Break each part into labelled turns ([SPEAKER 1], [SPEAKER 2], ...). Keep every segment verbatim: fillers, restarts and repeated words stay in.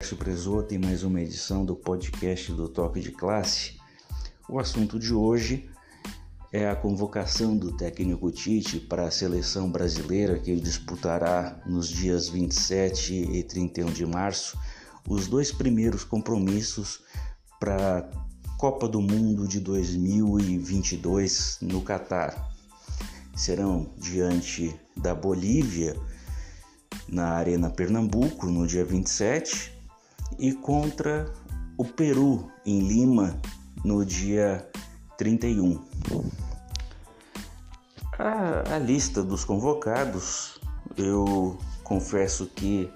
[SPEAKER 1] Alexo Presoto em mais uma edição do podcast do Toque de Classe. O assunto de hoje é a convocação do técnico Tite para a seleção brasileira, que disputará nos dias vinte e sete e trinta e um de março os dois primeiros compromissos para a Copa do Mundo de dois mil e vinte e dois no Catar. Serão diante da Bolívia, na Arena Pernambuco, no dia vinte e sete, e contra o Peru, em Lima, no dia trinta e um. A, a lista dos convocados, eu confesso que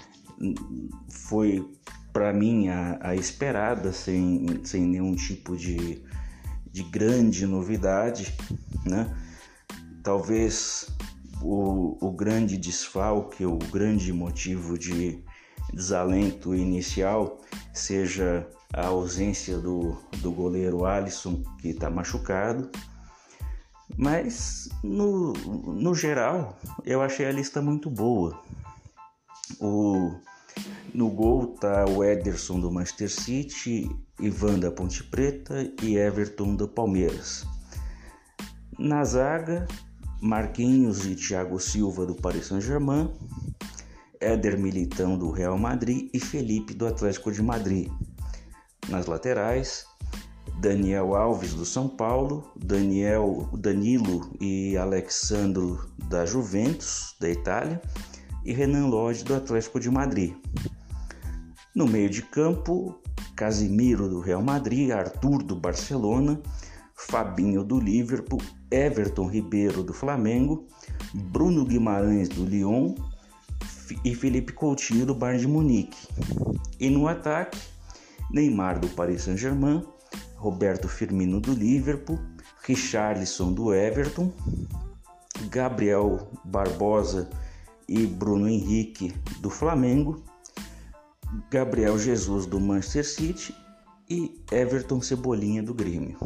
[SPEAKER 1] foi, para mim, a, a esperada, sem, sem nenhum tipo de, de grande novidade, né? Talvez o, o grande desfalque, o grande motivo de desalento inicial seja a ausência do, do goleiro Alisson, que está machucado. Mas, no, no geral, eu achei a lista muito boa. O, no gol está o Ederson do Manchester City, Ivan da Ponte Preta e Everton do Palmeiras. Na zaga, Marquinhos e Thiago Silva do Paris Saint-Germain, Éder Militão do Real Madrid e Felipe do Atlético de Madrid. Nas laterais, Daniel Alves do São Paulo, Daniel, Danilo e Alexandro da Juventus, da Itália, e Renan Lodge do Atlético de Madrid. No meio de campo, Casimiro do Real Madrid, Arthur do Barcelona, Fabinho do Liverpool, Everton Ribeiro do Flamengo, Bruno Guimarães do Lyon e Felipe Coutinho do Bayern de Munique. E no ataque, Neymar do Paris Saint-Germain, Roberto Firmino do Liverpool, Richarlison do Everton, Gabriel Barbosa e Bruno Henrique do Flamengo, Gabriel Jesus do Manchester City e Everton Cebolinha do Grêmio.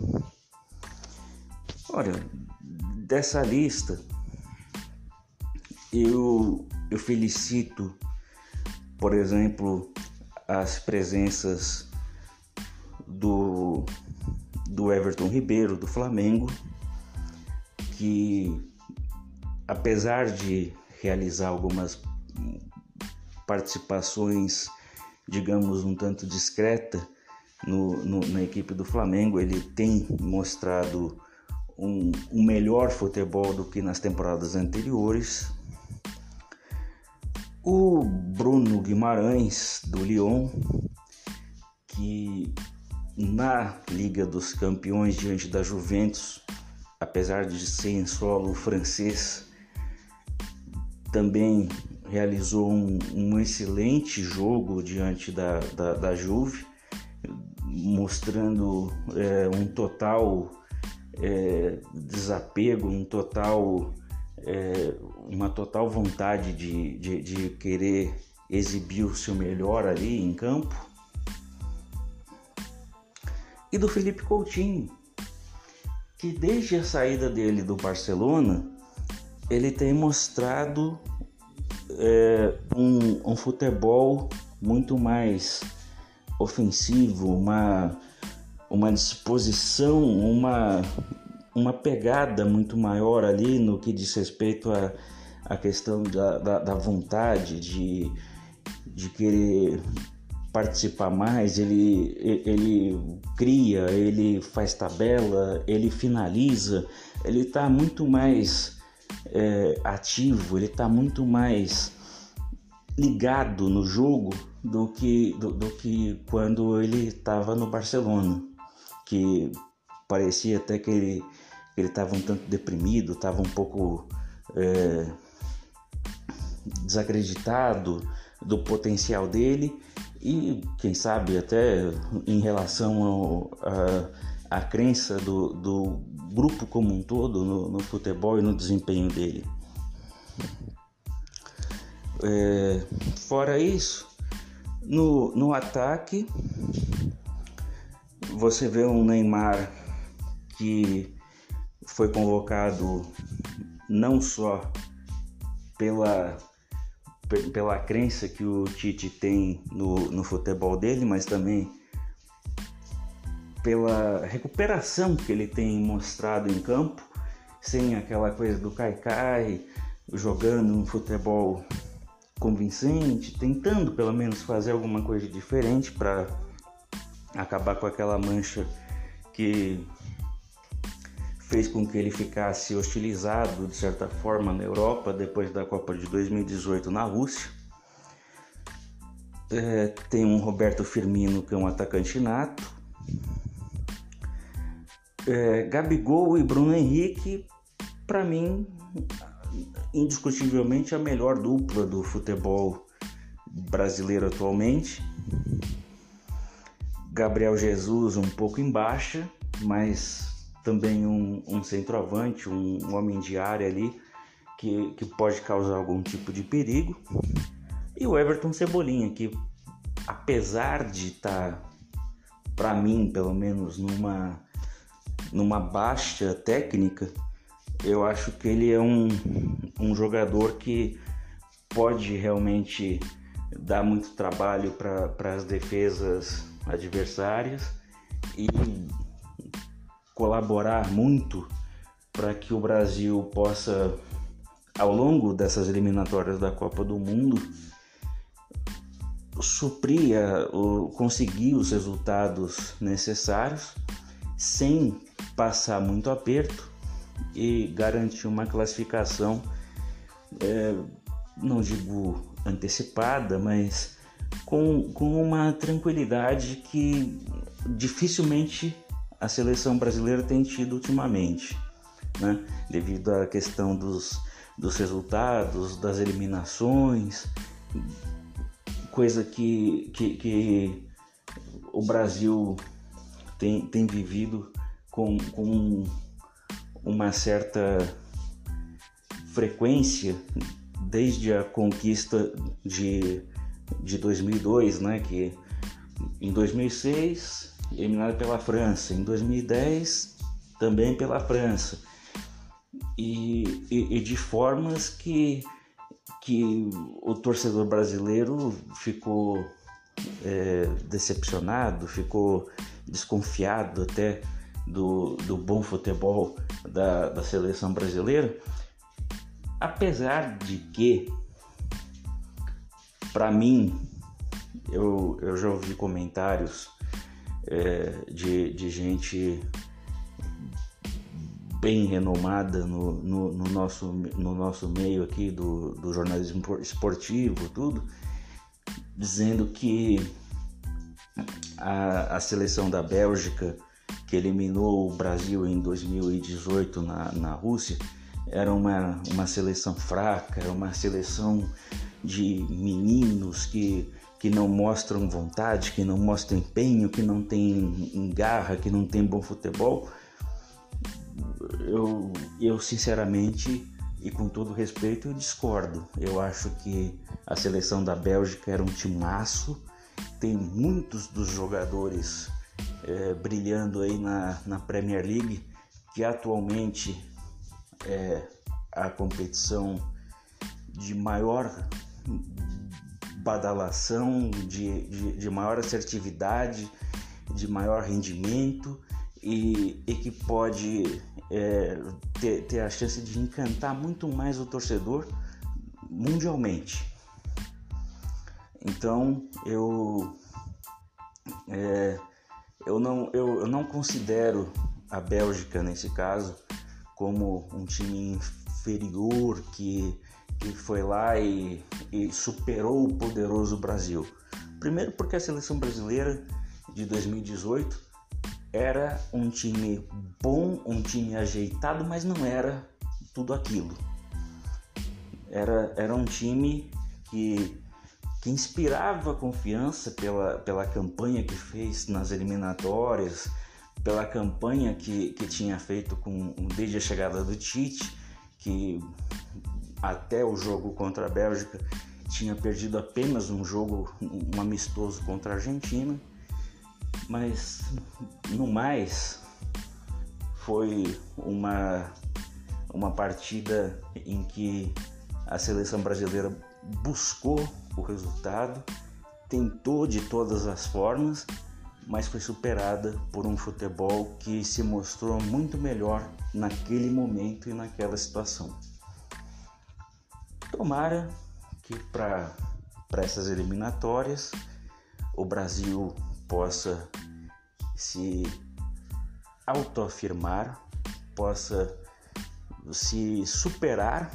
[SPEAKER 1] Olha, dessa lista, eu, eu felicito, por exemplo, as presenças do, do Everton Ribeiro, do Flamengo, que, apesar de realizar algumas participações, digamos, um tanto discreta no, no, na equipe do Flamengo, ele tem mostrado Um, um melhor futebol do que nas temporadas anteriores. O Bruno Guimarães do Lyon, que na Liga dos Campeões diante da Juventus, apesar de ser em solo francês, também realizou um, um excelente jogo diante da, da, da Juve, mostrando é, um total É, desapego, um total, é, uma total vontade de, de, de querer exibir o seu melhor ali em campo. E do Felipe Coutinho, que desde a saída dele do Barcelona, ele tem mostrado é, um, um futebol muito mais ofensivo, uma uma disposição, uma, uma pegada muito maior ali no que diz respeito à a, a questão da, da, da vontade de, de querer participar mais. Ele, ele cria, ele faz tabela, ele finaliza, ele está muito mais é, ativo, ele está muito mais ligado no jogo do que, do, do que quando ele estava no Barcelona, que parecia até que ele ele estava um tanto deprimido, estava um pouco é, desacreditado do potencial dele e, quem sabe, até em relação à crença do, do grupo como um todo no, no futebol e no desempenho dele. É, fora isso, no, no ataque, você vê um Neymar que foi convocado não só pela, pela crença que o Tite tem no, no futebol dele, mas também pela recuperação que ele tem mostrado em campo, sem aquela coisa do cai-cai, jogando um futebol convincente, tentando pelo menos fazer alguma coisa diferente para acabar com aquela mancha que fez com que ele ficasse hostilizado de certa forma na Europa depois da Copa de dois mil e dezoito na Rússia. É, tem um Roberto Firmino, que é um atacante nato. É, Gabigol e Bruno Henrique, para mim, indiscutivelmente a melhor dupla do futebol brasileiro atualmente. Gabriel Jesus um pouco em baixa, mas também um, um centroavante, um, um homem de área ali que, que pode causar algum tipo de perigo. E o Everton Cebolinha, que apesar de estar, tá, para mim pelo menos, numa, numa baixa técnica, eu acho que ele é um, um jogador que pode realmente dar muito trabalho para as defesas adversárias e colaborar muito para que o Brasil possa, ao longo dessas eliminatórias da Copa do Mundo, suprir, ou conseguir os resultados necessários sem passar muito aperto e garantir uma classificação, é, não digo antecipada, mas com, com uma tranquilidade que dificilmente a seleção brasileira tem tido ultimamente, né? Devido à questão dos, dos resultados, das eliminações, coisa que, que, que o Brasil tem, tem vivido com, com uma certa frequência desde a conquista de, de dois mil e dois, né? Que em dois mil e seis eliminado pela França, em dois mil e dez também pela França, e, e, e de formas que, que o torcedor brasileiro ficou é, decepcionado, ficou desconfiado até do, do bom futebol da, da seleção brasileira, apesar de que, para mim, eu, eu já ouvi comentários É, de, de gente bem renomada no, no, no, nosso, no nosso meio aqui do, do jornalismo esportivo, tudo, dizendo que a, a seleção da Bélgica, que eliminou o Brasil em dois mil e dezoito na, na Rússia, era uma, uma seleção fraca, era uma seleção de meninos que que não mostram vontade, que não mostram empenho, que não tem garra, que não tem bom futebol. Eu, eu sinceramente e com todo respeito, eu discordo. Eu acho que a seleção da Bélgica era um timaço, tem muitos dos jogadores é, brilhando aí na, na Premier League, que atualmente é a competição de maior badalação, de, de, de maior assertividade, de maior rendimento e, e que pode é, ter, ter a chance de encantar muito mais o torcedor mundialmente. Então eu, é, eu, não, eu, eu não considero a Bélgica nesse caso como um time inferior que que foi lá e, e superou o poderoso Brasil. Primeiro porque a seleção brasileira de dois mil e dezoito era um time bom, um time ajeitado, mas não era tudo aquilo. Era, era um time que, que inspirava confiança pela, pela campanha que fez nas eliminatórias, pela campanha que, que tinha feito com, desde a chegada do Tite, que até o jogo contra a Bélgica tinha perdido apenas um jogo, um amistoso contra a Argentina, mas no mais foi uma, uma partida em que a seleção brasileira buscou o resultado, tentou de todas as formas, mas foi superada por um futebol que se mostrou muito melhor naquele momento e naquela situação. Tomara que para para essas eliminatórias o Brasil possa se autoafirmar, possa se superar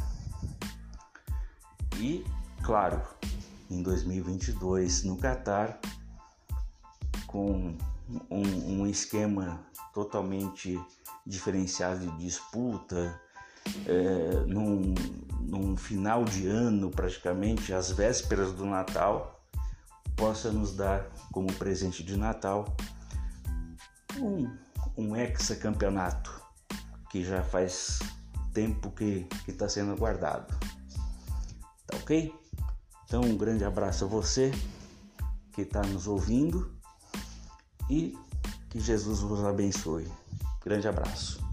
[SPEAKER 1] e, claro, em dois mil e vinte e dois no Catar, com um, um esquema totalmente diferenciado de disputa, é, num, num final de ano, praticamente às vésperas do Natal, possa nos dar como presente de Natal um, um hexacampeonato que já faz tempo que está sendo aguardado. Tá ok? Então um grande abraço a você que está nos ouvindo e que Jesus vos abençoe. Grande abraço.